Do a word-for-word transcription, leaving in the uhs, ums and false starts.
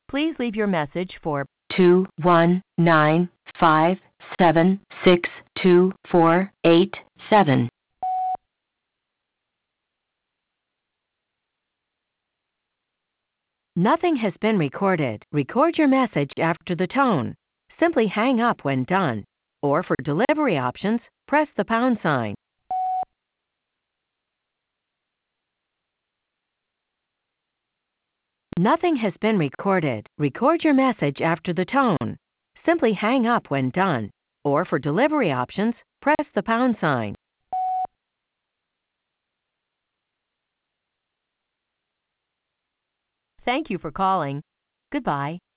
Please leave your message for two one nine five seven six two four eight seven. Nothing has been recorded. Record your message after the tone. Simply hang up when done. Or for delivery options, press the pound sign. Nothing has been recorded. Record your message after the tone. Simply hang up when done. Or for delivery options, press the pound sign. Thank you for calling. Goodbye.